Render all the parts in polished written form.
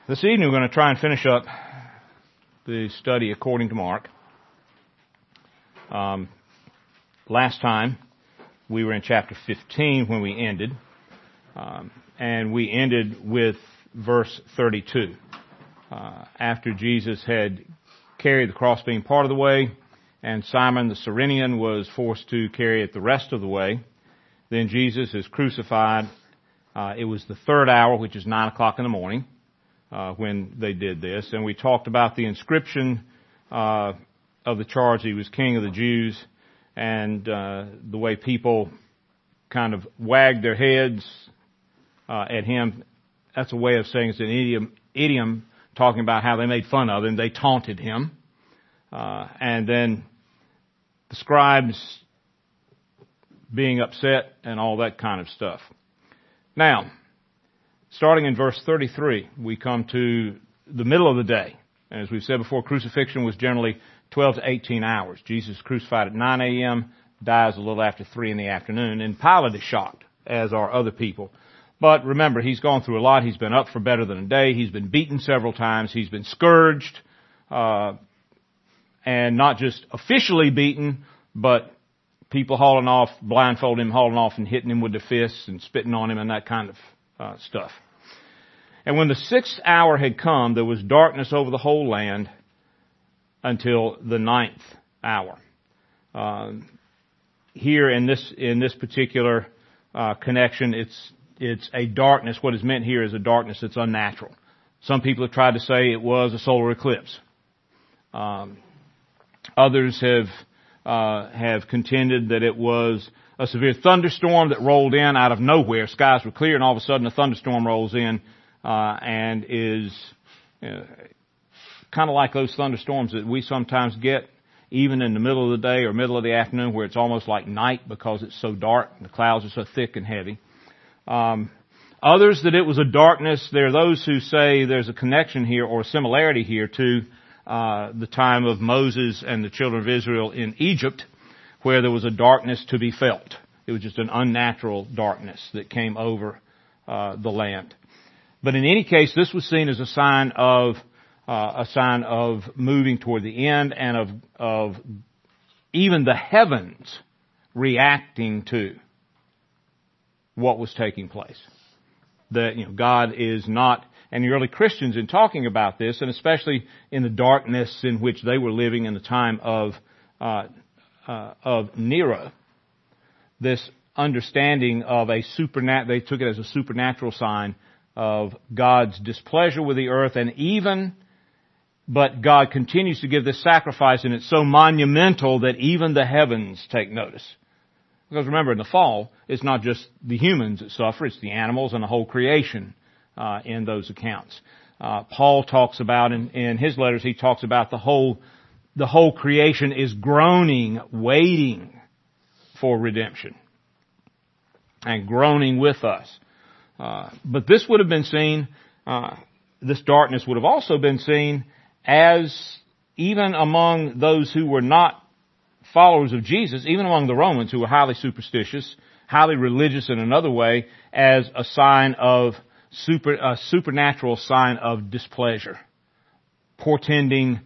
This evening we're going to try and finish up the study according to Mark. Last time we were in chapter 15 when we ended, and we ended with verse 32. After Jesus had carried the cross beam part of the way, and Simon the Cyrenian was forced to carry it the rest of the way, then Jesus is crucified. It was the third hour, which is 9 o'clock in the morning, when they did this. And we talked about the inscription of the charge. He was King of the Jews, and the way people kind of wagged their heads at him. That's a way of saying it's an idiom talking about how they made fun of him. They taunted him. And then the scribes being upset and all that kind of stuff. Now, starting in verse 33, we come to the middle of the day. And as we've said before, crucifixion was generally 12 to 18 hours. Jesus is crucified at 9 a.m., dies a little after 3 in the afternoon, and Pilate is shocked, as are other people. But remember, he's gone through a lot. He's been up for better than a day. He's been beaten several times. He's been scourged, and not just officially beaten, but people hauling off, blindfolding him, hauling off and hitting him with their fists and spitting on him and that kind of stuff. And when the 6th hour had come, there was darkness over the whole land until the 9th hour. Here in this particular connection, it's a darkness. What is meant here is a darkness that's unnatural. Some people have tried to say it was a solar eclipse. Others have contended that it was a severe thunderstorm that rolled in out of nowhere. Skies were clear, and all of a sudden a thunderstorm rolls in and is kind of like those thunderstorms that we sometimes get even in the middle of the day or middle of the afternoon, where it's almost like night because it's so dark and the clouds are so thick and heavy. Others that it was a darkness. There are those who say there's a connection here or a similarity here to the time of Moses and the children of Israel in Egypt, where there was a darkness to be felt. It was just an unnatural darkness that came over the land. But in any case, this was seen as a sign of moving toward the end, and of even the heavens reacting to what was taking place. That God is not. And the early Christians, in talking about this, and especially in the darkness in which they were living in the time of Nero, this understanding of they took it as a supernatural sign of God's displeasure with the earth, but God continues to give this sacrifice, and it's so monumental that even the heavens take notice. Because remember, in the fall, it's not just the humans that suffer, it's the animals and the whole creation. In those accounts. Paul talks about in his letters, he talks about the whole creation is groaning, waiting for redemption. And groaning with us. But this would have been seen, this darkness would have also been seen as, even among those who were not followers of Jesus, even among the Romans who were highly superstitious, highly religious in another way, as a sign of a supernatural sign of displeasure, portending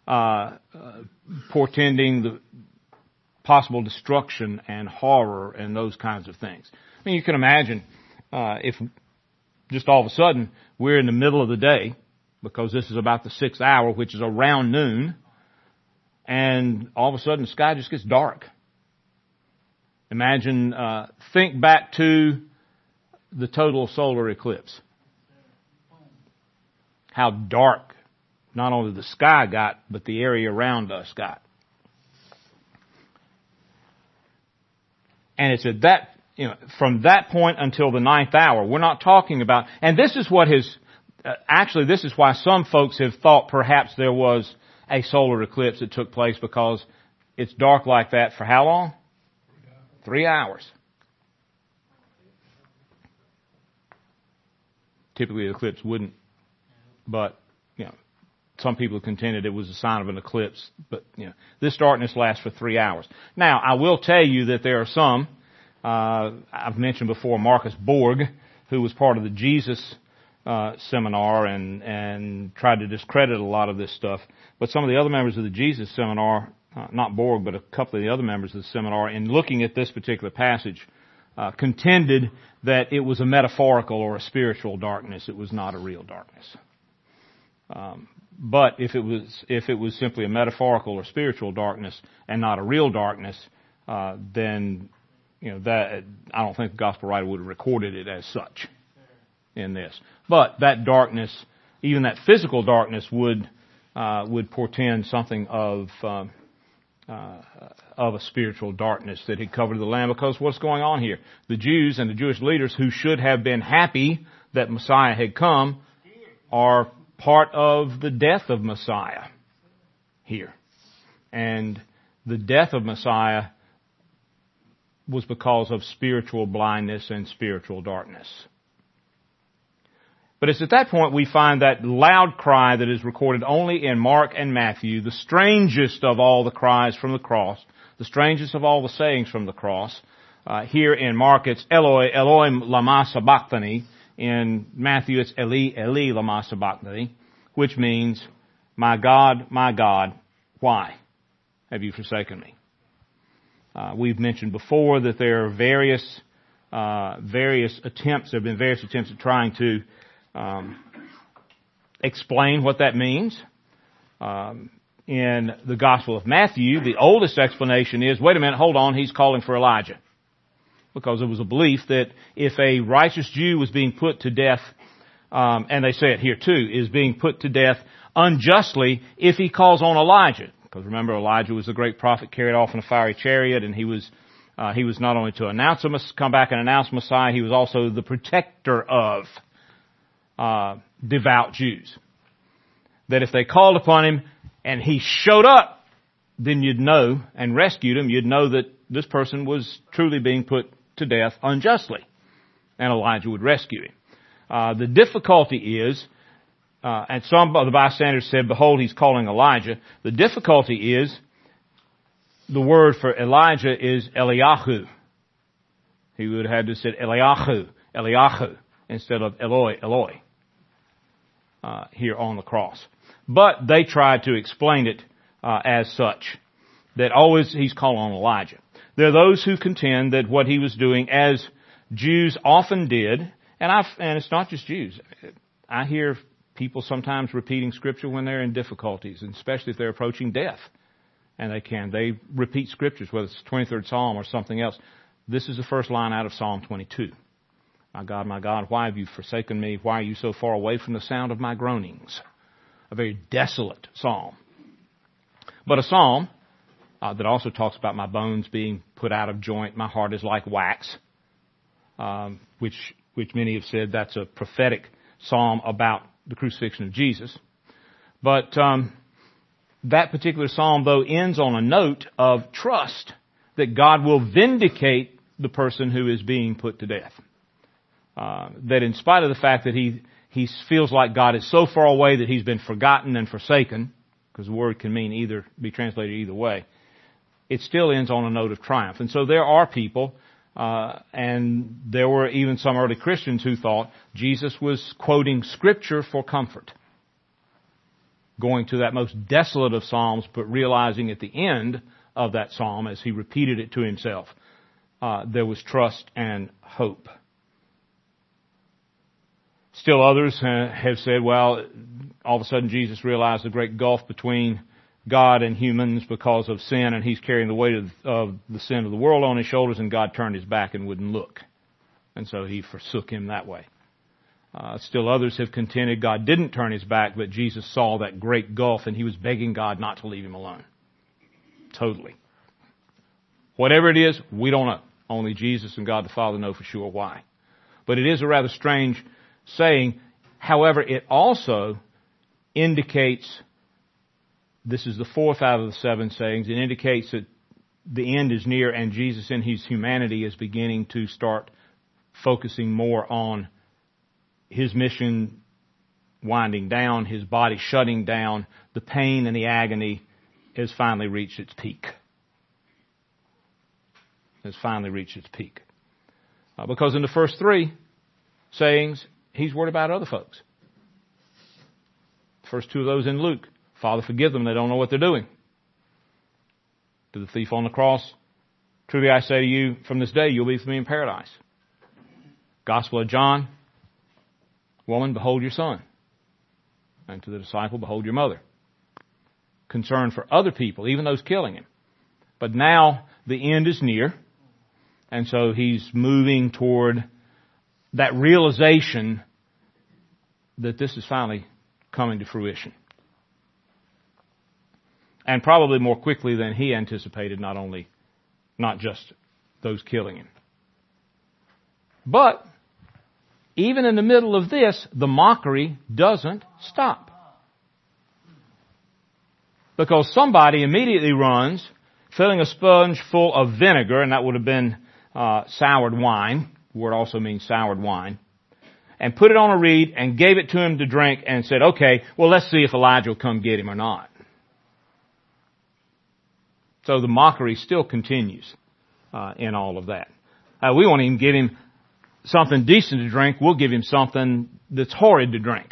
the possible destruction and horror and those kinds of things. I mean, you can imagine if just all of a sudden we're in the middle of the day, because this is about the 6th hour, which is around noon, and all of a sudden the sky just gets dark. Imagine, think back to the total solar eclipse. How dark not only the sky got, but the area around us got. And it's at that, from that point until the 9th hour, we're not talking about, and this is what this is why some folks have thought perhaps there was a solar eclipse that took place, because it's dark like that for how long? 3 hours. Typically, the eclipse wouldn't. But, some people have contended it was a sign of an eclipse. But, this darkness lasts for 3 hours. Now, I will tell you that there are some, I've mentioned before Marcus Borg, who was part of the Jesus seminar and tried to discredit a lot of this stuff. But some of the other members of the Jesus seminar, not Borg, but a couple of the other members of the seminar, in looking at this particular passage, contended that it was a metaphorical or a spiritual darkness. It was not a real darkness. But if it was simply a metaphorical or spiritual darkness and not a real darkness, then that I don't think the gospel writer would have recorded it as such in this. But that darkness, even that physical darkness, would portend something of a spiritual darkness that had covered the land. Because what's going on here? The Jews and the Jewish leaders who should have been happy that Messiah had come are part of the death of Messiah here. And the death of Messiah was because of spiritual blindness and spiritual darkness. But it's at that point we find that loud cry that is recorded only in Mark and Matthew, the strangest of all the cries from the cross, the strangest of all the sayings from the cross. Here in Mark it's Eloi, Eloi, lama sabachthani. In Matthew it's Eli, Eli, lama sabachthani, which means, my God, why have you forsaken me? We've mentioned before that there are various attempts. There have been various attempts at trying to explain what that means. In the Gospel of Matthew, the oldest explanation is, wait a minute, hold on, he's calling for Elijah. Because there was a belief that if a righteous Jew was being put to death, and they say it here too, is being put to death unjustly if he calls on Elijah. Because remember, Elijah was the great prophet carried off in a fiery chariot, and he was not only to come back and announce Messiah, he was also the protector of devout Jews. That if they called upon him and he showed up, then you'd know, and rescued him, you'd know that this person was truly being put to death unjustly. And Elijah would rescue him. The difficulty is, and some of the bystanders said, behold, he's calling Elijah. The difficulty is, the word for Elijah is Eliyahu. He would have had to say Eliyahu, instead of Eloi, Eloi, here on the cross. But they tried to explain it as such, that always he's calling on Elijah. There are those who contend that what he was doing, as Jews often did, and it's not just Jews. I hear people sometimes repeating Scripture when they're in difficulties, and especially if they're approaching death. And they repeat Scriptures, whether it's the 23rd Psalm or something else. This is the first line out of Psalm 22. My God, why have you forsaken me? Why are you so far away from the sound of my groanings? A very desolate psalm. But a psalm that also talks about my bones being put out of joint. My heart is like wax, which many have said that's a prophetic psalm about the crucifixion of Jesus. But that particular psalm, though, ends on a note of trust that God will vindicate the person who is being put to death. That in spite of the fact that he feels like God is so far away that he's been forgotten and forsaken, because the word can be translated either way, it still ends on a note of triumph. And so there are people, and there were even some early Christians who thought Jesus was quoting Scripture for comfort. Going to that most desolate of psalms, but realizing at the end of that psalm, as he repeated it to himself, there was trust and hope. Still others have said, well, all of a sudden Jesus realized the great gulf between God and humans because of sin, and he's carrying the weight of the sin of the world on his shoulders, and God turned his back and wouldn't look. And so he forsook him that way. Still others have contended God didn't turn his back, but Jesus saw that great gulf, and he was begging God not to leave him alone. Totally. Whatever it is, we don't know. Only Jesus and God the Father know for sure why. But it is a rather strange saying. However, it also indicates, this is the fourth out of the 7 sayings, it indicates that the end is near, and Jesus in his humanity is beginning to start focusing more on his mission winding down, his body shutting down. The pain and the agony has finally reached its peak. Because in the first 3 sayings, He's worried about other folks. First two of those in Luke. Father, forgive them. They don't know what they're doing. To the thief on the cross, truly I say to you, from this day you'll be with me in paradise. Gospel of John, woman, behold your son. And to the disciple, behold your mother. Concern for other people, even those killing him. But now the end is near. And so he's moving toward that realization that this is finally coming to fruition. And probably more quickly than he anticipated, not just those killing him. But even in the middle of this, the mockery doesn't stop. Because somebody immediately runs, filling a sponge full of vinegar, and that would have been soured wine. The word also means soured wine. And put it on a reed and gave it to him to drink and said, okay, well, let's see if Elijah will come get him or not. So the mockery still continues in all of that. We won't even give him something decent to drink. We'll give him something that's horrid to drink.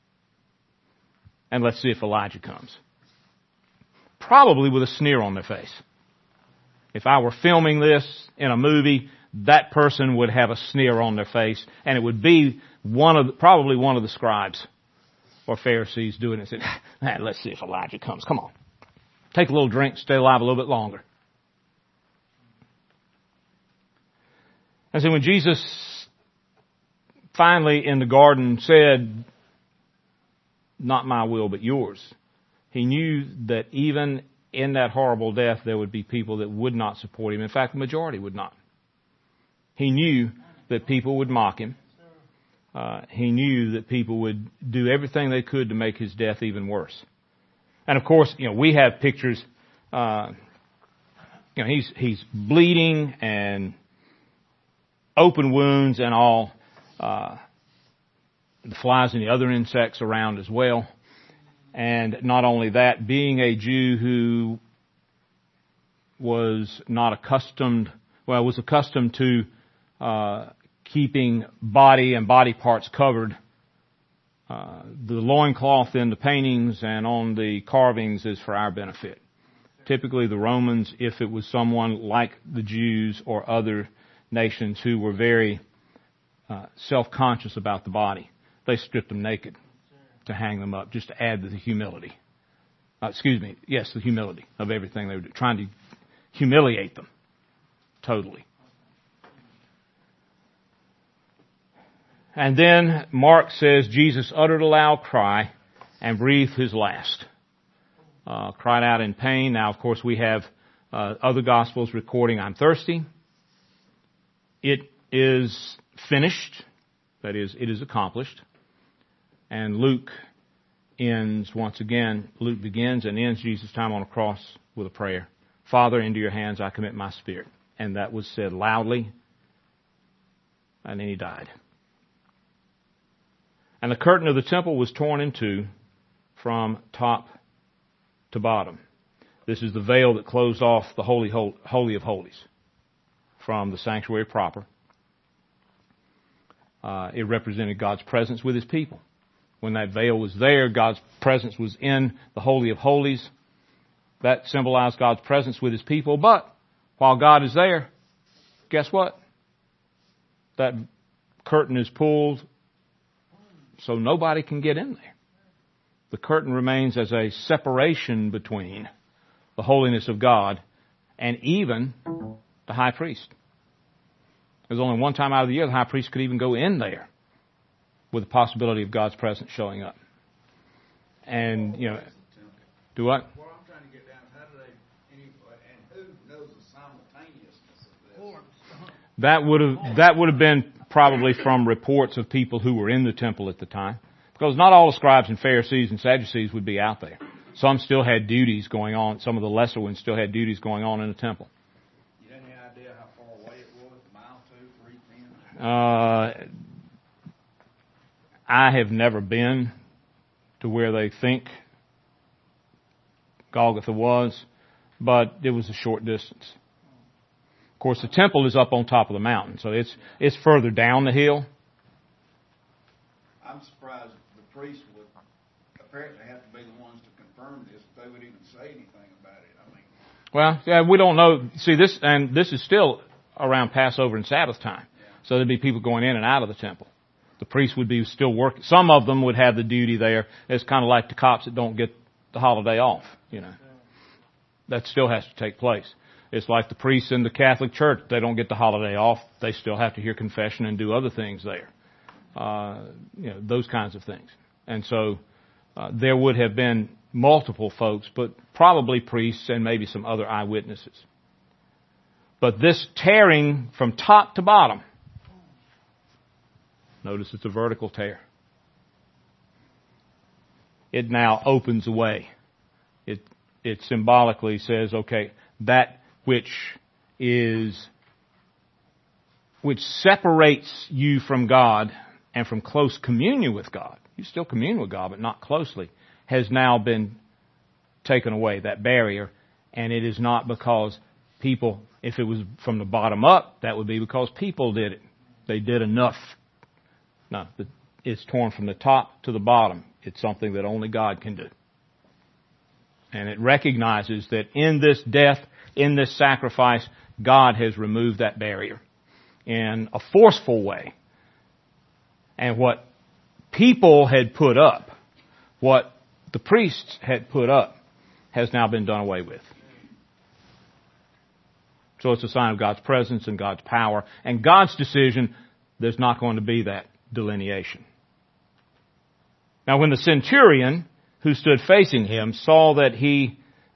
And let's see if Elijah comes. Probably with a sneer on their face. If I were filming this in a movie, that person would have a sneer on their face, and it would be probably one of the scribes or Pharisees doing it and saying, let's see if Elijah comes. Come on. Take a little drink, stay alive a little bit longer. And so when Jesus finally in the garden said, not my will but yours, he knew that even in that horrible death there would be people that would not support him. In fact, the majority would not. He knew that people would mock him. He knew that people would do everything they could to make his death even worse. And of course, we have pictures, he's bleeding and open wounds and all, the flies and the other insects around as well. And not only that, being a Jew who was accustomed to keeping body and body parts covered, the loincloth in the paintings and on the carvings is for our benefit. Typically the Romans, if it was someone like the Jews or other nations who were very self-conscious about the body, they stripped them naked to hang them up, just to add to the humility. The humility of everything they were doing, trying to humiliate them totally. And then Mark says Jesus uttered a loud cry and breathed his last. Cried out in pain. Now, of course, we have other Gospels recording, I'm thirsty. It is finished. That is, it is accomplished. And Luke begins and ends Jesus' time on a cross with a prayer. Father, into your hands I commit my spirit. And that was said loudly. And then he died. And the curtain of the temple was torn in two from top to bottom. This is the veil that closed off the Holy of Holies from the sanctuary proper. It represented God's presence with his people. When that veil was there, God's presence was in the Holy of Holies. That symbolized God's presence with his people. But while God is there, guess what? That curtain is pulled so nobody can get in there. The curtain remains as a separation between the holiness of God and even the high priest. There's only one time out of the year the high priest could even go in there with the possibility of God's presence showing up. And, do what? What I'm trying to get down is how do they, and who knows the simultaneousness of this? That would have been probably from reports of people who were in the temple at the time. Because not all the scribes and Pharisees and Sadducees would be out there. Some still had duties going on. Some of the lesser ones still had duties going on in the temple. You have any idea how far away it was? A mile, 2, 3, 10? I have never been to where they think Golgotha was, but it was a short distance. Of course, the temple is up on top of the mountain, so it's further down the hill. I'm surprised the priest would apparently have to be the ones to confirm this, if they would even say anything about it. I mean, well, yeah, we don't know. See, this is still around Passover and Sabbath time. yeah. So there'd be people going in and out of the temple. The priest would be still working. Some of them would have the duty there. It's kind of like the cops that don't get the holiday off, you know. That still has to take place. It's like the priests in the Catholic Church. They don't get the holiday off. They still have to hear confession and do other things there. You know, those kinds of things. And so there would have been multiple folks, but probably priests and maybe some other eyewitnesses. But this tearing from top to bottom, notice it's a vertical tear. It now opens a way. It symbolically says, okay, that which separates you from God and from close communion with God, you still commune with God, but not closely, has now been taken away, that barrier. And it is not because people, if it was from the bottom up, that would be because people did it. They did enough. No, it's torn from the top to the bottom. It's something that only God can do. And it recognizes that in this death, in this sacrifice, God has removed that barrier in a forceful way. And what people had put up, what the priests had put up, has now been done away with. So it's a sign of God's presence and God's power. And God's decision, there's not going to be that delineation. Now when the centurion who stood facing him saw that he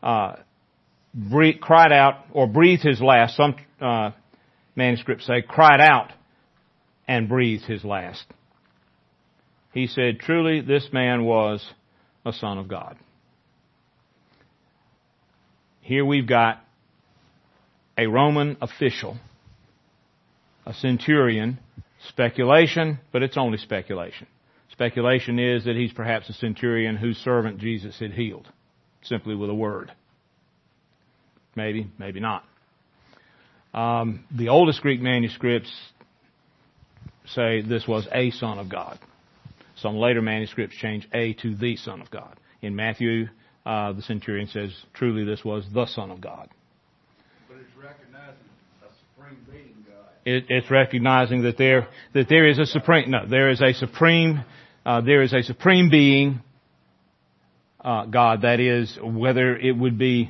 cried out or breathed his last, some manuscripts say cried out and breathed his last, he said, truly this man was a son of God. Here we've got a Roman official, a centurion, speculation, but it's only speculation. Speculation is that he's perhaps a centurion whose servant Jesus had healed, simply with a word. Maybe, maybe not. The oldest Greek manuscripts say this was a son of God. Some later manuscripts change a to the Son of God. In Matthew, the centurion says, truly this was the Son of God. But it's recognizing a supreme being God. It's recognizing that there is a supreme, there is a supreme being, God, that is, whether it would be,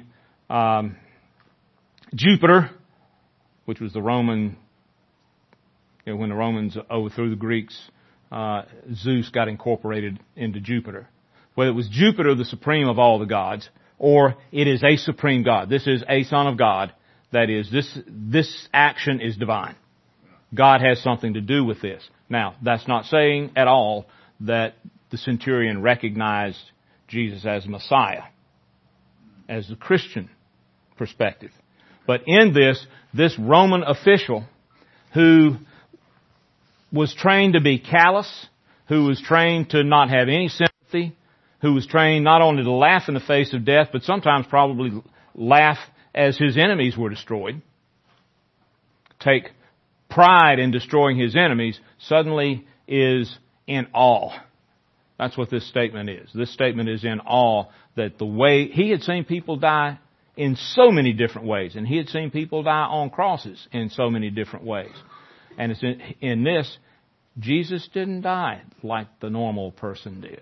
Jupiter, which was the Roman, when the Romans overthrew the Greeks, Zeus got incorporated into Jupiter. Whether it was Jupiter, the supreme of all the gods, or it is a supreme God. This is a Son of God. That is, this action is divine. God has something to do with this. Now, that's not saying at all that the centurion recognized Jesus as Messiah, as the Christian perspective. But in this Roman official who was trained to be callous, who was trained to not have any sympathy, who was trained not only to laugh in the face of death, but sometimes probably laugh as his enemies were destroyed, take pride in destroying his enemies, suddenly is in awe. That's what this statement is. This statement is in awe that the way he had seen people die in so many different ways, and he had seen people die on crosses in so many different ways. And it's in this, Jesus didn't die like the normal person did.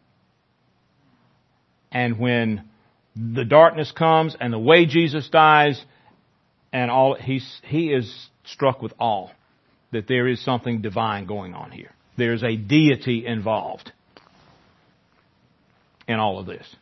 And when the darkness comes and the way Jesus dies and all, he is struck with awe that there is something divine going on here. There's a deity involved in all of this.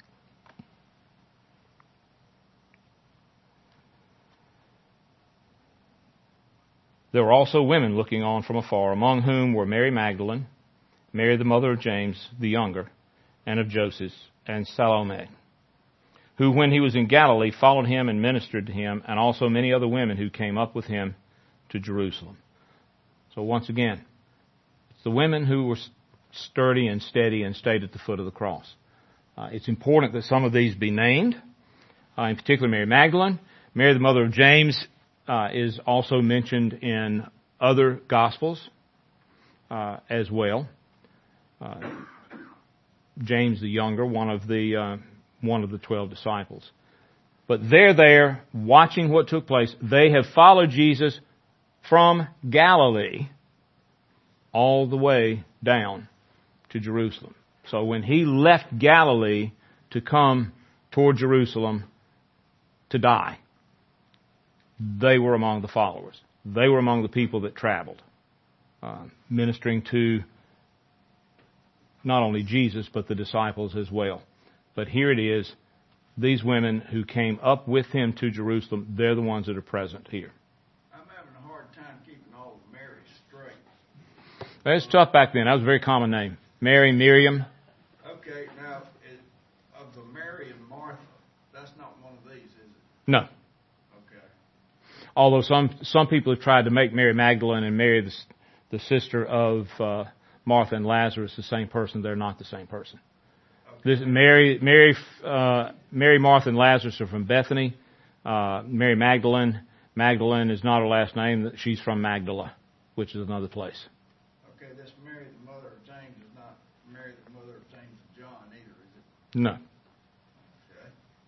There were also women looking on from afar, among whom were Mary Magdalene, Mary the mother of James the younger, and of Joseph, and Salome, who when he was in Galilee followed him and ministered to him, and also many other women who came up with him to Jerusalem. So once again, it's the women who were sturdy and steady and stayed at the foot of the cross. It's important that some of these be named, in particular Mary Magdalene. Mary the mother of James is also mentioned in other Gospels as well. James the younger, one of the 12 disciples. But they're there watching what took place. They have followed Jesus from Galilee all the way down to Jerusalem. So when he left Galilee to come toward Jerusalem to die, they were among the followers. They were among the people that traveled, ministering to not only Jesus, but the disciples as well. But here it is, these women who came up with him to Jerusalem, they're the ones that are present here. I'm having a hard time keeping all the Marys straight. It's tough back then. That was a very common name. Mary, Miriam. Okay, now, of the Mary and Martha, that's not one of these, is it? No. Okay. Although some people have tried to make Mary Magdalene and Mary, the sister of Martha and Lazarus, the same person. They're not the same person. This Mary, Martha, and Lazarus are from Bethany. Mary Magdalene is not her last name. She's from Magdala, which is another place. Okay, this Mary, the mother of James, is not Mary, the mother of James and John either, is it? No. Okay.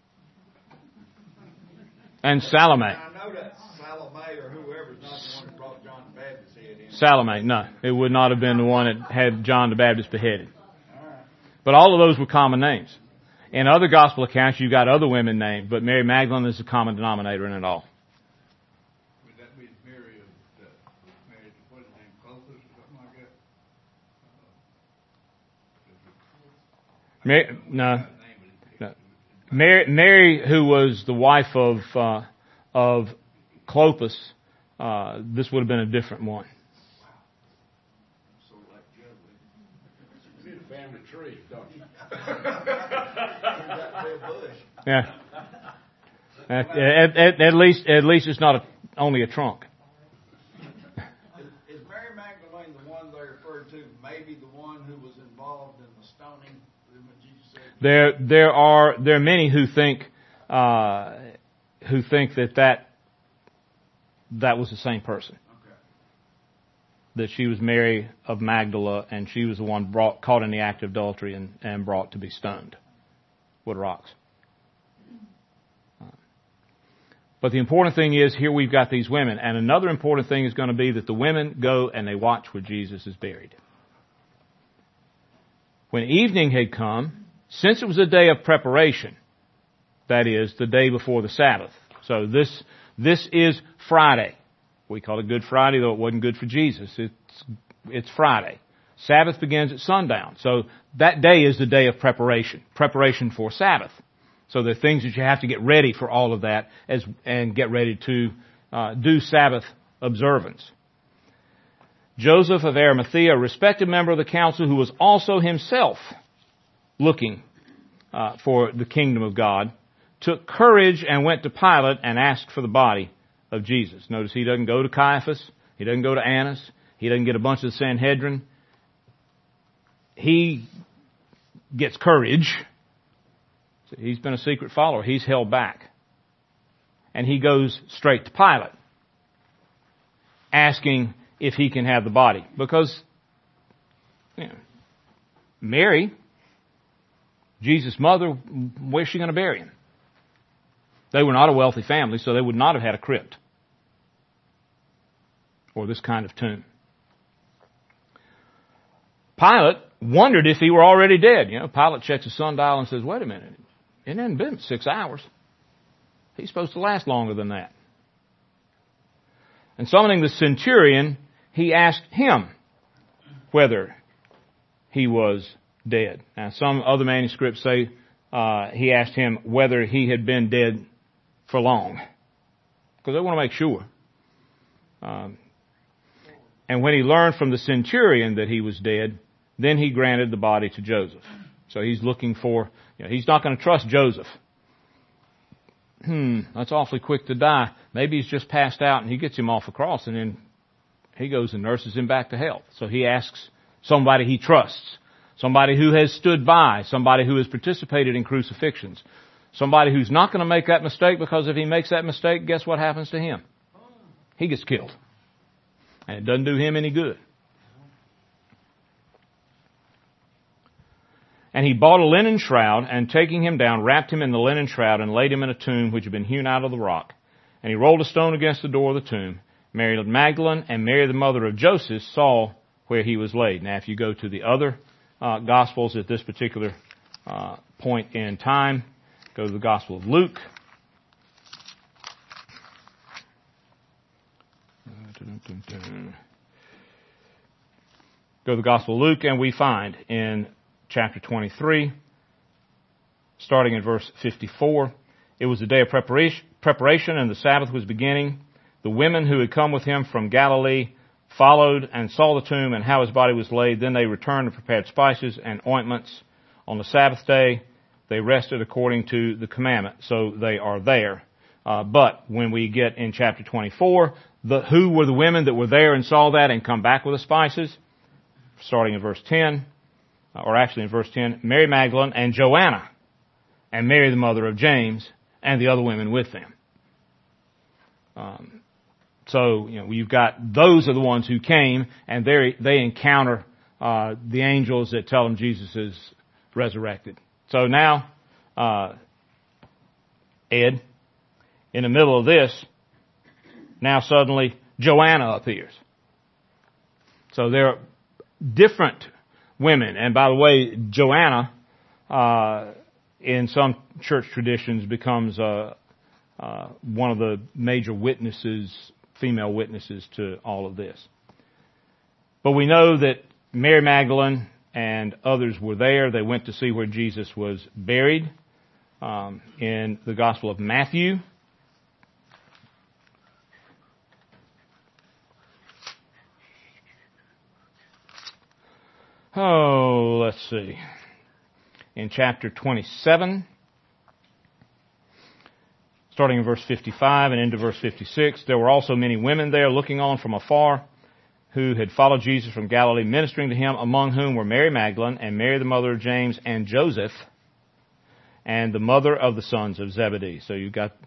And Salome. I know that Salome or whoever is not the one who brought John the Baptist's head in. Salome, no. It would not have been the one that had John the Baptist beheaded. But all of those were common names. In other gospel accounts, you've got other women named, but Mary Magdalene is the common denominator in it all. Would that be Mary of Mary, what is her name, Clopas or something like that? No. Mary, who was the wife of Clopas, this would have been a different one. Family tree, don't you? Yeah. At least it's not only a trunk. Is Mary Magdalene the one they referred to? Maybe the one who was involved in the stoning when Jesus said? There are many who think that was the same person. That she was Mary of Magdala, and she was the one caught in the act of adultery and brought to be stoned with rocks. But the important thing is, here we've got these women, and another important thing is going to be that the women go and they watch where Jesus is buried. When evening had come, since it was a day of preparation, that is, the day before the Sabbath. So this is Friday. We call it Good Friday, though it wasn't good for Jesus. It's Friday. Sabbath begins at sundown. So that day is the day of preparation for Sabbath. So there are things that you have to get ready for all of that and get ready to do Sabbath observance. Joseph of Arimathea, a respected member of the council who was also himself looking for the kingdom of God, took courage and went to Pilate and asked for the body of Jesus. Notice he doesn't go to Caiaphas. He doesn't go to Annas. He doesn't get a bunch of the Sanhedrin. He gets courage. He's been a secret follower. He's held back. And he goes straight to Pilate, asking if he can have the body. Because Mary, Jesus' mother, where's she going to bury him? They were not a wealthy family, so they would not have had a crypt or this kind of tomb. Pilate wondered if he were already dead. Pilate checks his sundial and says, wait a minute, it hasn't been 6 hours. He's supposed to last longer than that. And summoning the centurion, he asked him whether he was dead. Now, some other manuscripts say he asked him whether he had been dead for long, because they want to make sure. And when he learned from the centurion that he was dead, then he granted the body to Joseph. So he's looking for, he's not going to trust Joseph. That's awfully quick to die. Maybe he's just passed out and he gets him off the cross and then he goes and nurses him back to health. So he asks somebody he trusts, somebody who has stood by, somebody who has participated in crucifixions, somebody who's not going to make that mistake, because if he makes that mistake, guess what happens to him? He gets killed. And it doesn't do him any good. And he bought a linen shroud, and taking him down, wrapped him in the linen shroud, and laid him in a tomb which had been hewn out of the rock. And he rolled a stone against the door of the tomb. Mary Magdalene and Mary the mother of Joseph saw where he was laid. Now, if you go to the other Gospels at this particular point in time, go to the Gospel of Luke. Go to the Gospel of Luke, and we find in chapter 23, starting in verse 54, it was the day of preparation, and the Sabbath was beginning. The women who had come with him from Galilee followed and saw the tomb and how his body was laid. Then they returned and prepared spices and ointments. On the Sabbath day, they rested according to the commandment. So they are there. But when we get in chapter 24, who were the women that were there and saw that and come back with the spices? Starting in verse 10, or actually in verse 10, Mary Magdalene and Joanna and Mary the mother of James and the other women with them. So, you've got those are the ones who came, and they encounter the angels that tell them Jesus is resurrected. So now, Ed, in the middle of this, now suddenly Joanna appears. So there are different women. And by the way, Joanna, in some church traditions, becomes one of the major witnesses, female witnesses to all of this. But we know that Mary Magdalene and others were there. They went to see where Jesus was buried in the Gospel of Matthew. Oh, let's see. In chapter 27, starting in verse 55 and into verse 56, there were also many women there looking on from afar who had followed Jesus from Galilee, ministering to him, among whom were Mary Magdalene and Mary the mother of James and Joseph and the mother of the sons of Zebedee. So you've got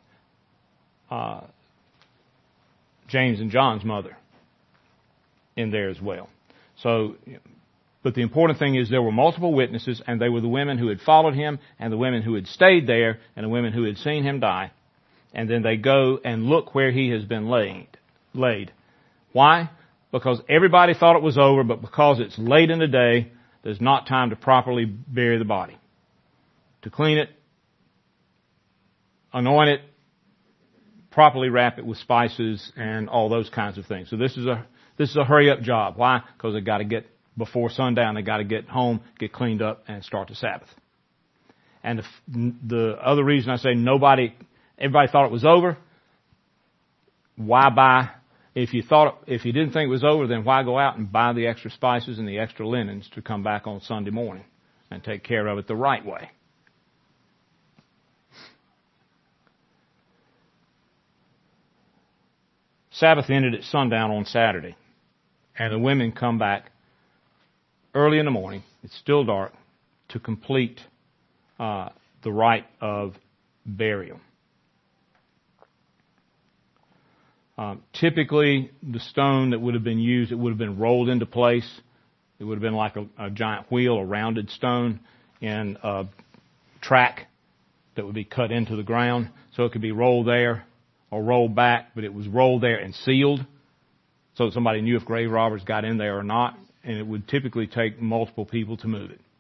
James and John's mother in there as well. So, but the important thing is there were multiple witnesses, and they were the women who had followed him and the women who had stayed there and the women who had seen him die. And then they go and look where he has been laid. Why? Because everybody thought it was over, but because it's late in the day, there's not time to properly bury the body. To clean it, anoint it, properly wrap it with spices and all those kinds of things. So this is a hurry up job. Why? Because they got to get before sundown. They got to get home, get cleaned up, and start the Sabbath. And the other reason I say everybody thought it was over. Why buy? If you didn't think it was over, then why go out and buy the extra spices and the extra linens to come back on Sunday morning and take care of it the right way? Sabbath ended at sundown on Saturday, and the women come back early in the morning. It's still dark to complete the rite of burial. Typically, the stone that would have been used, it would have been rolled into place. It would have been like a giant wheel, a rounded stone in a track that would be cut into the ground. So it could be rolled there or rolled back, but it was rolled there and sealed so that somebody knew if grave robbers got in there or not. And it would typically take multiple people to move it.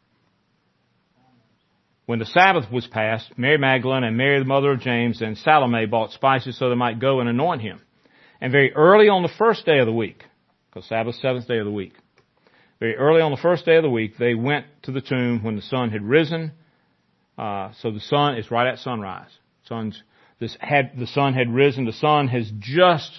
When the Sabbath was passed, Mary Magdalene and Mary the mother of James and Salome bought spices so they might go and anoint him. And very early on the first day of the week, because Sabbath's seventh day of the week, very early on the first day of the week, they went to the tomb when the sun had risen. So the sun is right at sunrise. The sun had risen. The sun has just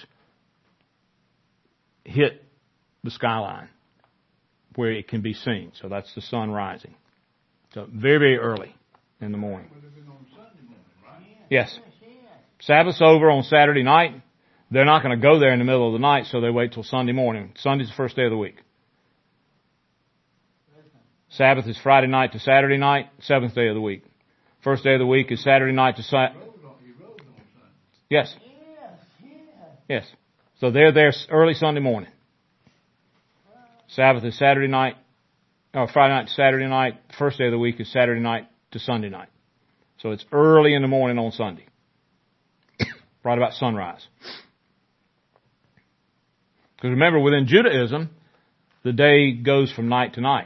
hit the skyline where it can be seen. So that's the sun rising. So very, very early in the morning. Yes. Sabbath's over on Saturday night. They're not going to go there in the middle of the night, so they wait till Sunday morning. Sunday's the first day of the week. Sabbath is Friday night to Saturday night, seventh day of the week. First day of the week is Saturday night to Saturday. Yes. Yes. So they're there early Sunday morning. Sabbath is Saturday night Friday night to Saturday night. First day of the week is Saturday night to Sunday night. So it's early in the morning on Sunday. Right about sunrise. Because remember, within Judaism, the day goes from night to night.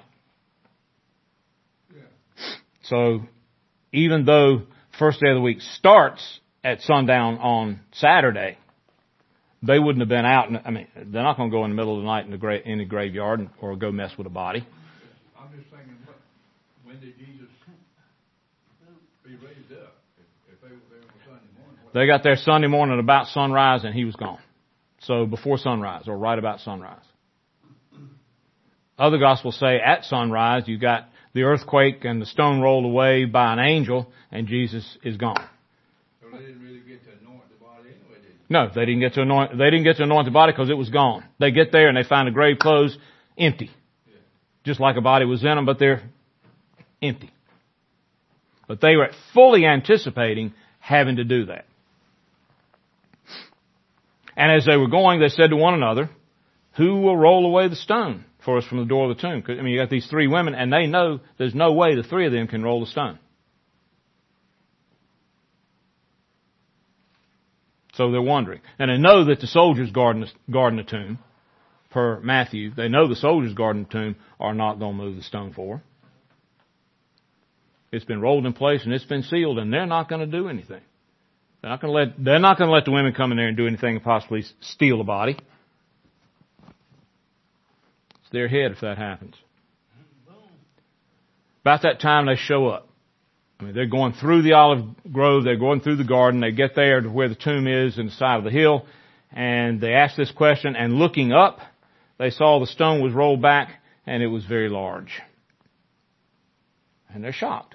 So even though first day of the week starts at sundown on Saturday, they wouldn't have been out. They're not going to go in the middle of the night in the graveyard or go mess with a body. I'm just thinking, when did Jesus be raised up? If they were there on Sunday morning. They got there Sunday morning about sunrise and he was gone. So before sunrise or right about sunrise. Other Gospels say at sunrise you got the earthquake and the stone rolled away by an angel and Jesus is gone. So they didn't really get to anoint the body anyway, did they? No, they didn't get to anoint the body because it was gone. They get there and they find the grave clothes empty. Yeah. Just like a body was in them, but they're empty. But they were fully anticipating having to do that. And as they were going, they said to one another, who will roll away the stone for us from the door of the tomb? You got these three women and they know there's no way the three of them can roll the stone. So they're wondering. And they know that the soldiers guarding the tomb, per Matthew, they know the soldiers guarding the tomb are not going to move the stone for her. It's been rolled in place and it's been sealed and they're not going to do anything. They're not going to let the women come in there and do anything and possibly steal the body. It's their head if that happens. About that time they show up. They're going through the olive grove, they're going through the garden, they get there to where the tomb is in the side of the hill, and they ask this question, and looking up, they saw the stone was rolled back, and it was very large. And they're shocked.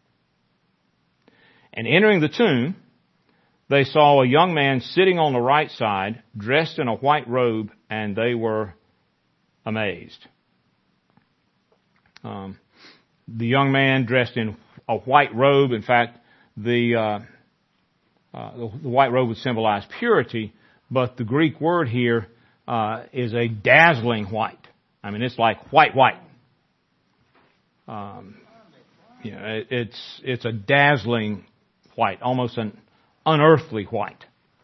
And entering the tomb, they saw a young man sitting on the right side, dressed in a white robe, and they were amazed. The young man dressed in a white robe. In fact, the white robe would symbolize purity, but the Greek word here is a dazzling white. It's like white. It's a dazzling white, almost an unearthly white.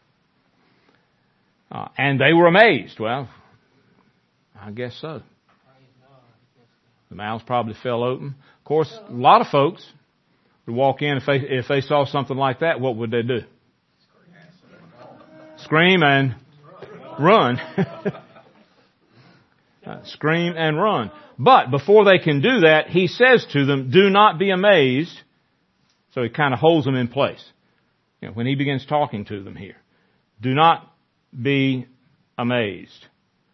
And they were amazed. Well, I guess so. The mouths probably fell open. Of course, a lot of folks would walk in if they saw something like that. What would they do? Scream and run. Scream and run. But before they can do that, he says to them, "Do not be amazed." So he kind of holds them in place. When he begins talking to them here, do not be amazed.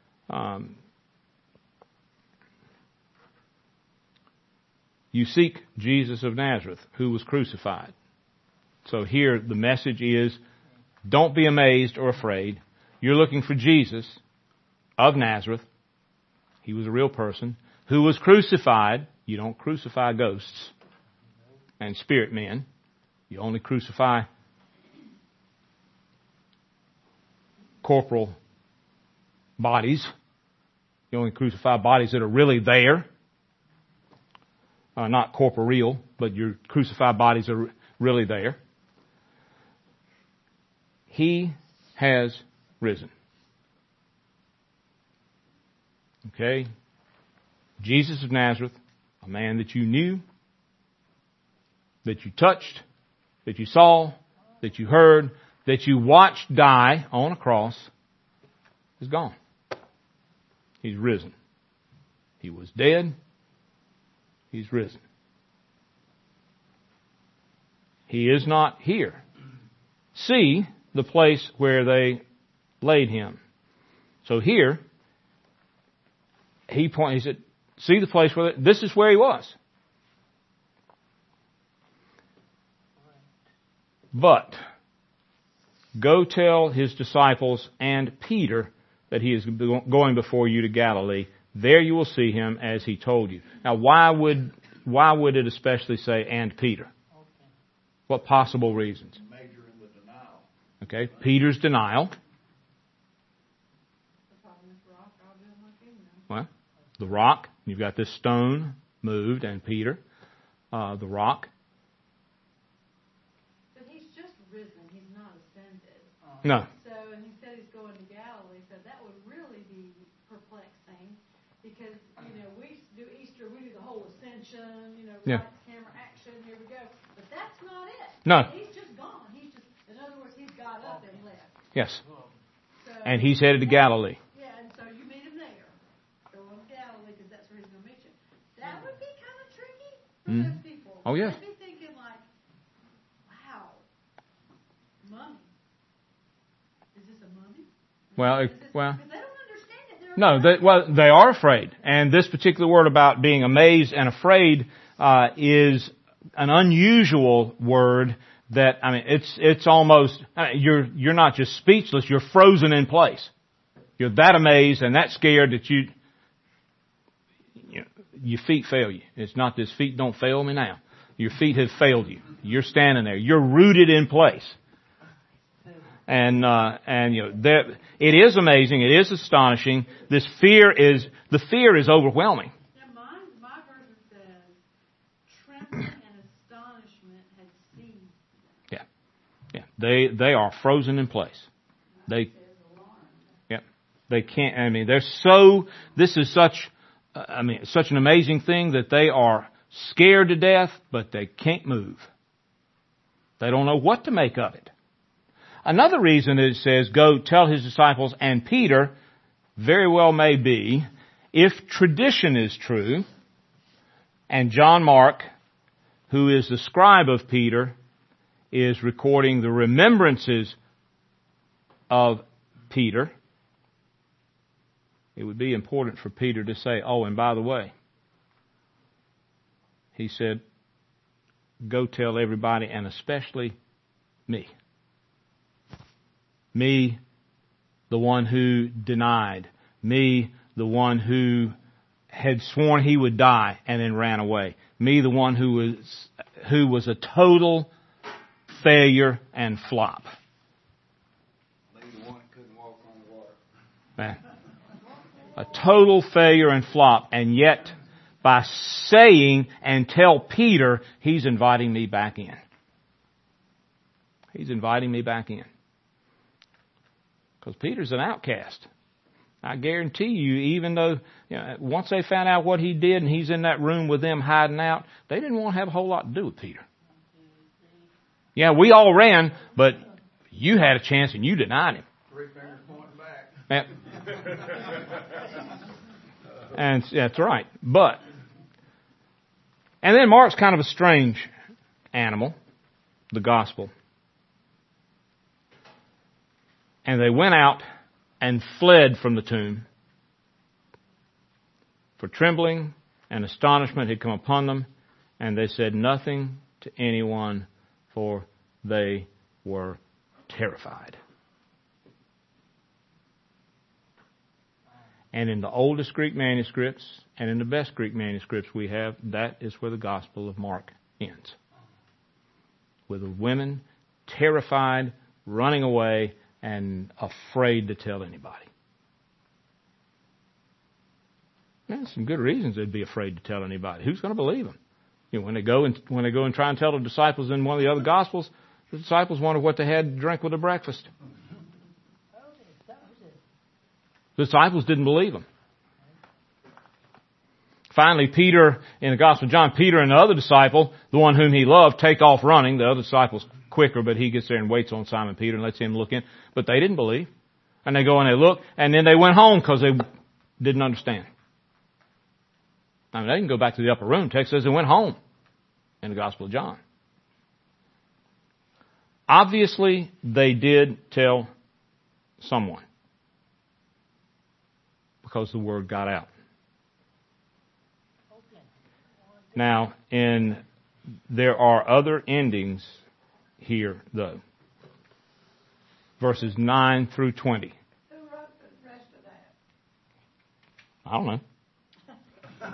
You seek Jesus of Nazareth, who was crucified. So here the message is, don't be amazed or afraid. You're looking for Jesus of Nazareth. He was a real person who was crucified. You don't crucify ghosts and spirit men. You only crucify corporal bodies. You only crucify bodies that are really there. Not corporeal, but your crucified bodies are really there. He has risen. Okay? Jesus of Nazareth, a man that you knew, that you touched, that you saw, that you heard, that you watched die on a cross, is gone. He's risen. He was dead. He's risen. He is not here. See the place where they laid him. So here, he said, see the place where, this is where he was. But, go tell his disciples and Peter that he is going before you to Galilee. There you will see him as he told you. Now, why would it especially say, and Peter? What possible reasons? Major in the denial. Okay, Peter's denial. Well, the rock. You've got this stone moved, and Peter, the rock. But he's just risen. He's not ascended. No. So, and he said he's going to Galilee, so that would really be perplexing because, we do Easter, we do the whole ascension, Yeah. lights, camera, action, here we go. But that's not it. No. He's just gone. In other words, he's got up and left. Yes. So, And he's headed to Galilee. yeah, and so you meet him there. Go on to Galilee because that's where he's going to meet you. That would be kind of tricky for those people. Oh, yes. They'd be thinking like, wow, mummy. Is this a mummy? Well, Because they don't understand it. they are afraid. And this particular word about being amazed and afraid is an unusual word that, it's almost, you're not just speechless, you're frozen in place. You're that amazed and that scared that your feet fail you. It's not this feet don't fail me now. Your feet have failed you. You're standing there. You're rooted in place. And it is amazing. It is astonishing. The fear is overwhelming. Now, my version says, trembling and astonishment had seized them. Yeah. They are frozen in place. They can't, this is such an amazing thing that they are scared to death, but they can't move. They don't know what to make of it. Another reason it says, go tell his disciples and Peter, very well may be, if tradition is true, and John Mark, who is the scribe of Peter, is recording the remembrances of Peter, it would be important for Peter to say, oh, and by the way, he said, go tell everybody and especially me. Me, the one who denied. Me, the one who had sworn he would die and then ran away. Me, the one who was a total failure and flop. Me, the one that couldn't walk on the water. A total failure and flop, and yet by saying and tell Peter, he's inviting me back in. He's inviting me back in. Because Peter's an outcast. I guarantee you, even though, once they found out what he did and he's in that room with them hiding out, they didn't want to have a whole lot to do with Peter. Yeah, we all ran, but you had a chance and you denied him. 3 fingers pointing back. And that's right. And then Mark's kind of a strange animal, the gospel. And they went out and fled from the tomb, for trembling and astonishment had come upon them, and they said nothing to anyone, for they were terrified. And in the oldest Greek manuscripts, and in the best Greek manuscripts we have, that is where the Gospel of Mark ends. With the women terrified, running away, and afraid to tell anybody. There's some good reasons they'd be afraid to tell anybody. Who's going to believe them? When they go and try and tell the disciples in one of the other Gospels, the disciples wondered what they had to drink with their breakfast. The disciples didn't believe them. Finally, Peter, in the Gospel of John, Peter and the other disciple, the one whom he loved, take off running. The other disciple's quicker, but he gets there and waits on Simon Peter and lets him look in. But they didn't believe. And they go and they look, and then they went home because they didn't understand. They can go back to the upper room. Text says they went home in the Gospel of John. Obviously, they did tell someone because the word got out. Now, there are other endings here, though. Verses 9 through 20. Who wrote the rest of that? I don't know. I've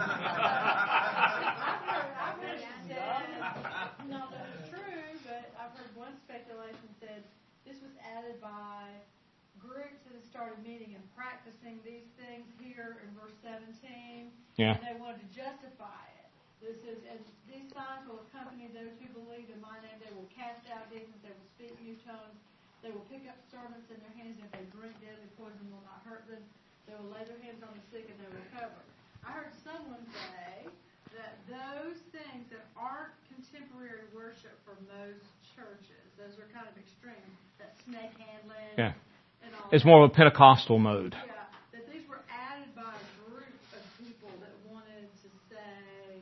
heard it said, not that it's true, but I've heard one speculation said this was added by groups that have started meeting and practicing these things here in verse 17. Yeah. And they wanted to justify it. This is, and these signs will accompany those who believe in my name. They will cast out demons. They will speak new tongues. They will pick up serpents in their hands. If they drink deadly poison, will not hurt them. They will lay their hands on the sick and they will recover. I heard someone say that those things that aren't contemporary worship from those churches, those are kind of extreme, that snake handling and all It's that. more of a Pentecostal mode. Yeah, that these were added by a group of people that wanted to say,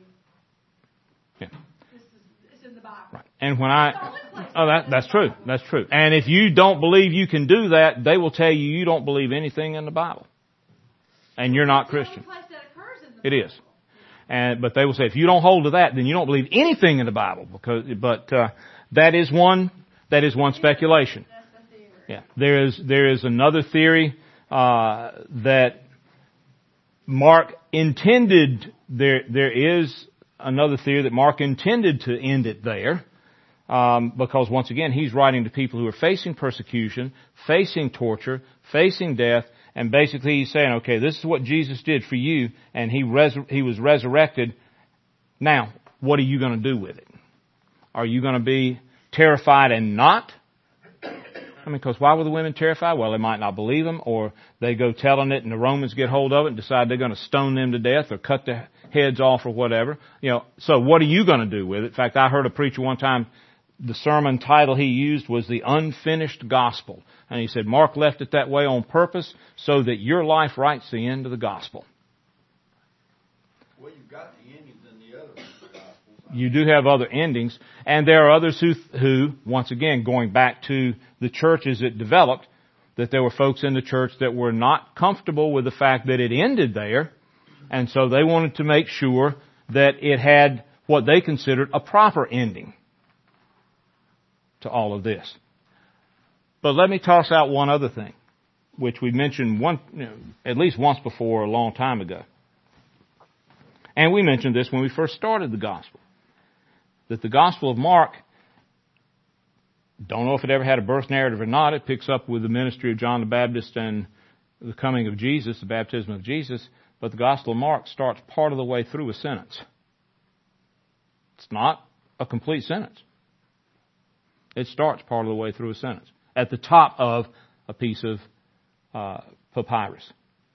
it's in the Bible. Right. And when that's the true. Bible. That's true. And if you don't believe you can do that, they will tell you you don't believe anything in the Bible. And you're not Christian. It's the only place that occurs in the It Bible. is. But they will say, if you don't hold to that, then you don't believe anything in the Bible. That is one speculation. That's the theory. Yeah. There is another theory, that Mark intended, there is another theory that Mark intended to end it there. Because once again, he's writing to people who are facing persecution, facing torture, facing death, and basically he's saying, okay, this is what Jesus did for you, and he was resurrected. Now, what are you going to do with it? Are you going to be terrified and not? I mean, because why were the women terrified? Well, they might not believe him, or they go telling it and the Romans get hold of it and decide they're going to stone them to death or cut their heads off or whatever. So what are you going to do with it? In fact, I heard a preacher one time, the sermon title he used was The Unfinished Gospel. And he said, Mark left it that way on purpose so that your life writes the end of the gospel. Well, you've got the endings in the other Gospels. You do have other endings. And there are others who, once again, going back to the churches it developed, that there were folks in the church that were not comfortable with the fact that it ended there. And so they wanted to make sure that it had what they considered a proper ending to all of this. But let me toss out one other thing, which we mentioned at least once before a long time ago. And we mentioned this when we first started the gospel. That the Gospel of Mark, don't know if it ever had a birth narrative or not. It picks up with the ministry of John the Baptist and the coming of Jesus, the baptism of Jesus. But the Gospel of Mark starts part of the way through a sentence. It's not a complete sentence. It starts part of the way through a sentence at the top of a piece of papyrus.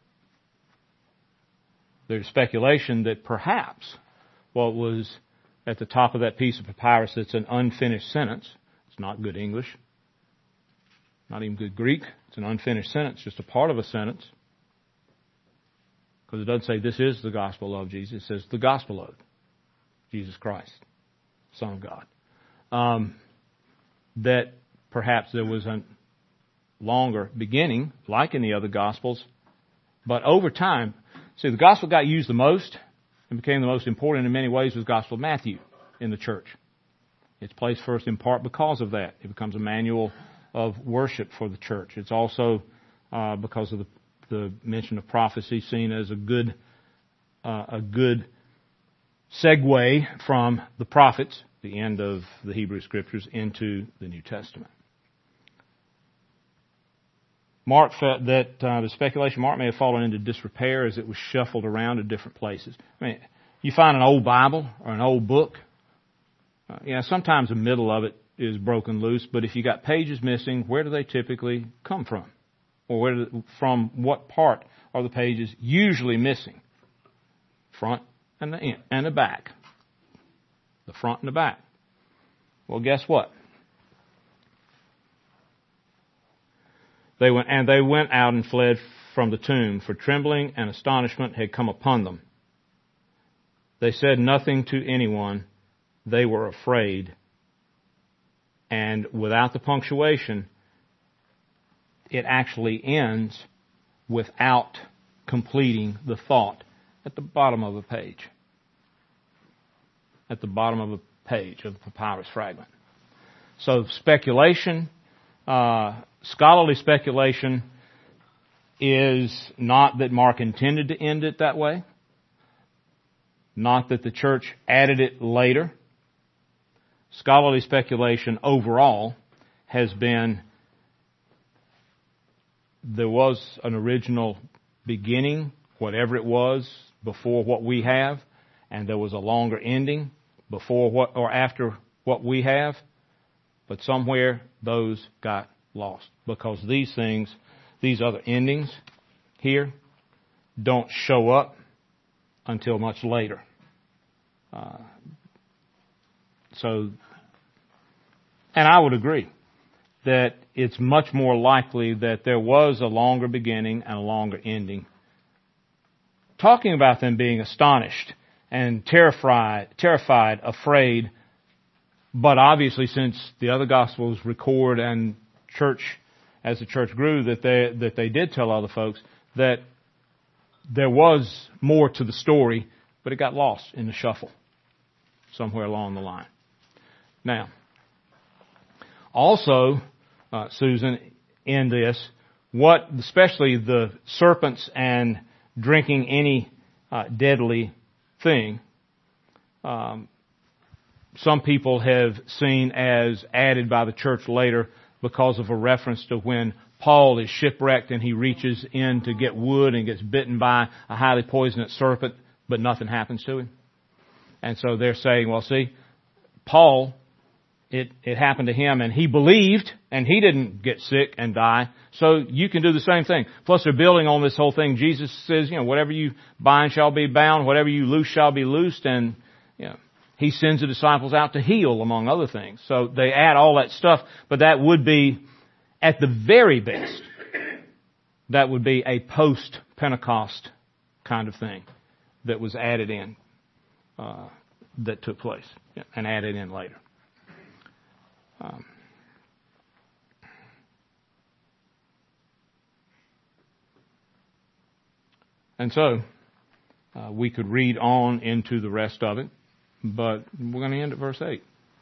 There's speculation that perhaps what was at the top of that piece of papyrus that's an unfinished sentence, it's not good English, not even good Greek, it's an unfinished sentence, just a part of a sentence. Because it doesn't say this is the gospel of Jesus, it says the gospel of Jesus Christ, Son of God. That perhaps there was a longer beginning, like in the other Gospels, but over time, see, the Gospel got used the most and became the most important in many ways was the Gospel of Matthew in the church. It's placed first in part because of that. It becomes a manual of worship for the church. It's also because of the mention of prophecy seen as a good segue from the prophets, the end of the Hebrew Scriptures, into the New Testament. Mark felt that the speculation Mark may have fallen into disrepair as it was shuffled around to different places. I mean, you find an old Bible or an old book, sometimes the middle of it is broken loose, but if you got pages missing, where do they typically come from? Or from what part are the pages usually missing? Front and the back. The front and the back. Well, guess what? They went out and fled from the tomb, for trembling and astonishment had come upon them. They said nothing to anyone. They were afraid. And without the punctuation, it actually ends without completing the thought at the bottom of a page. At the bottom of a page of the papyrus fragment. So speculation, scholarly speculation, is not that Mark intended to end it that way. Not that the church added it later. Scholarly speculation overall has been there was an original beginning, whatever it was, before what we have, and there was a longer ending before what or after what we have, but somewhere those got lost because these things, these other endings here, don't show up until much later. And I would agree that it's much more likely that there was a longer beginning and a longer ending. Talking about them being astonished and terrified, afraid, but obviously since the other Gospels record and as the church grew, that they did tell other folks that there was more to the story, but it got lost in the shuffle somewhere along the line. Now, also, Susan, in this, especially the serpents and drinking any deadly thing, some people have seen as added by the church later because of a reference to when Paul is shipwrecked and he reaches in to get wood and gets bitten by a highly poisonous serpent, but nothing happens to him. And so they're saying, well, see, Paul, it happened to him and he believed and he didn't get sick and die. So you can do the same thing. Plus they're building on this whole thing. Jesus says, whatever you bind shall be bound, whatever you loose shall be loosed. And, he sends the disciples out to heal, among other things. So they add all that stuff, but that would be, at the very best, that would be a post-Pentecost kind of thing that was added in, that took place and added in later. And so, we could read on into the rest of it, but we're going to end at verse 8.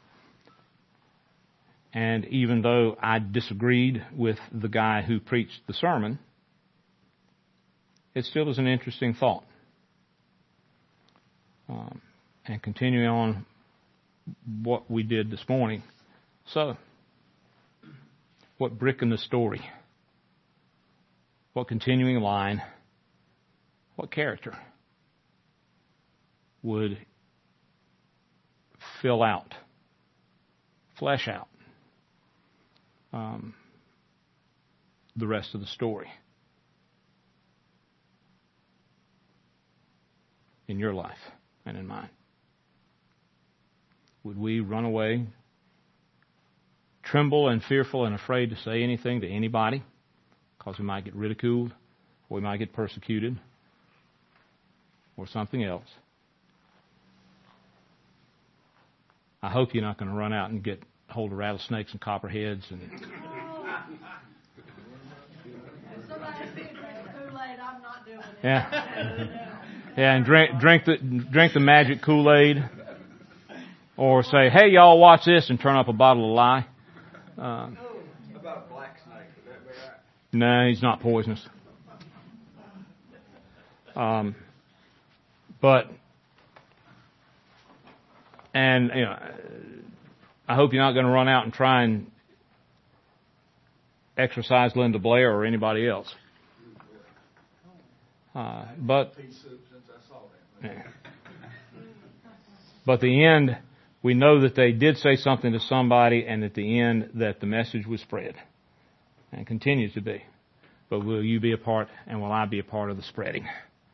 And even though I disagreed with the guy who preached the sermon, it still is an interesting thought. And continuing on what we did this morning. So, what brick in the story? What continuing line? What character would fill out, flesh out the rest of the story in your life and in mine? Would we run away, tremble and fearful and afraid to say anything to anybody because we might get ridiculed or we might get persecuted or something else? I hope you're not going to run out and get hold of rattlesnakes and copperheads and. If somebody feeds me Kool-Aid, I'm not doing it. Yeah, and drink the magic Kool-Aid, or say, "Hey, y'all, watch this," and turn up a bottle of lye. About a black snake, would that be right? No, he's not poisonous. And I hope you're not going to run out and try and exercise Linda Blair or anybody else. But the end, we know that they did say something to somebody, and at the end that the message was spread and continues to be. But will you be a part, and will I be a part of the spreading?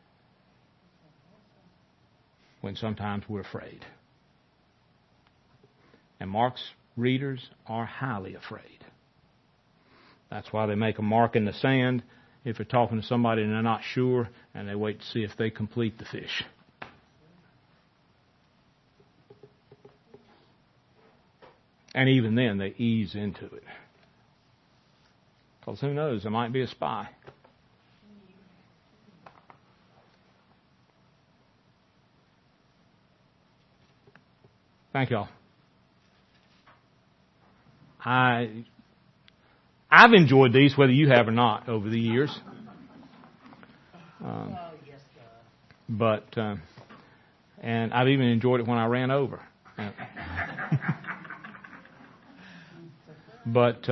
When sometimes we're afraid. And Mark's readers are highly afraid. That's why they make a mark in the sand if they're talking to somebody and they're not sure, and they wait to see if they complete the fish. And even then, they ease into it. Because who knows, there might be a spy. Thank y'all. I've enjoyed these, whether you have or not, over the years. And I've even enjoyed it when I ran over. But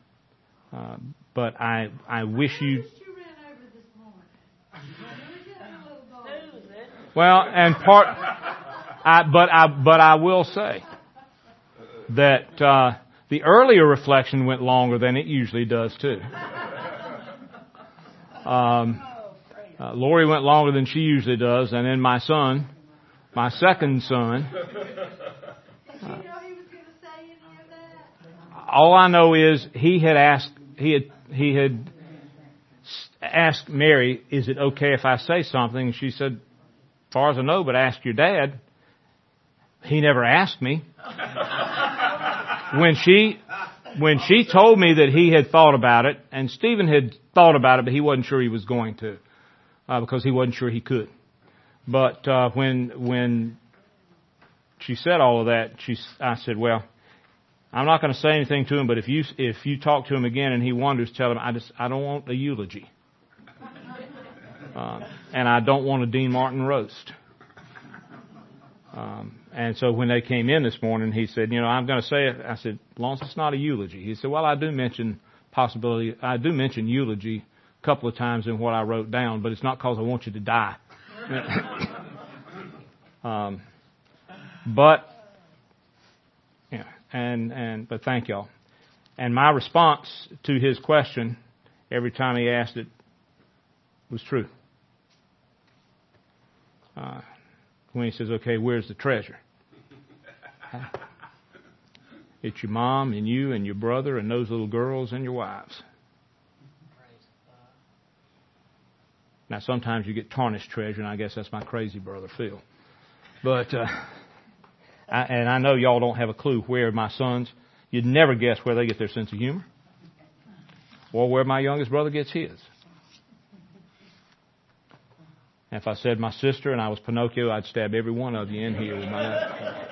I wish you. Well, and part But I will say that the earlier reflection went longer than it usually does too. Lori went longer than she usually does, and then my son, my second son. Did you know he was going to say any of that? All I know is he had asked Mary, "Is it okay if I say something?" And she said, "As far as I know, but ask your dad." He never asked me. When she told me that he had thought about it, and Stephen had thought about it, but he wasn't sure he was going to, because he wasn't sure he could. But when she said all of that, I said, "Well, I'm not going to say anything to him, but if you talk to him again and he wonders, tell him I don't want a eulogy, and I don't want a Dean Martin roast." And so when they came in this morning, he said, "I'm going to say it." I said, "As long as it's not a eulogy." He said, "Well, I do mention eulogy a couple of times in what I wrote down, but it's not because I want you to die." But thank y'all. And my response to his question every time he asked it was true. When he says, "Okay, where's the treasure?" It's your mom and you and your brother and those little girls and your wives. Now, sometimes you get tarnished treasure, and I guess that's my crazy brother Phil. But I know y'all don't have a clue where my sons. You'd never guess where they get their sense of humor, or where my youngest brother gets his. And if I said my sister and I was Pinocchio, I'd stab every one of you in here with my knife.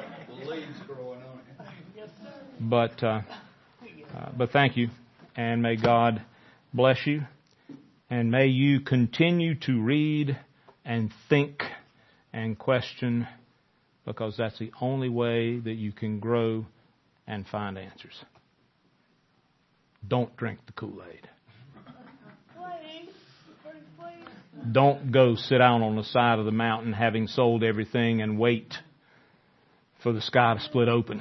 But thank you, and may God bless you, and may you continue to read and think and question, because that's the only way that you can grow and find answers. Don't drink the Kool-Aid. Don't go sit down on the side of the mountain having sold everything and wait for the sky to split open.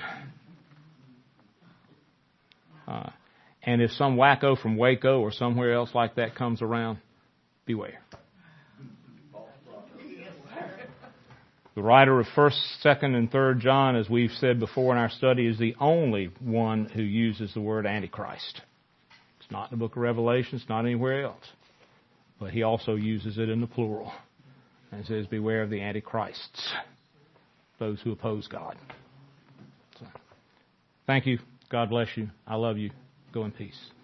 And if some wacko from Waco or somewhere else like that comes around, beware. The writer of 1st, 2nd, and 3rd John, as we've said before in our study, is the only one who uses the word Antichrist. It's not in the book of Revelation. It's not anywhere else. But he also uses it in the plural and says, "Beware of the Antichrists," those who oppose God. So, thank you. God bless you. I love you. Go in peace.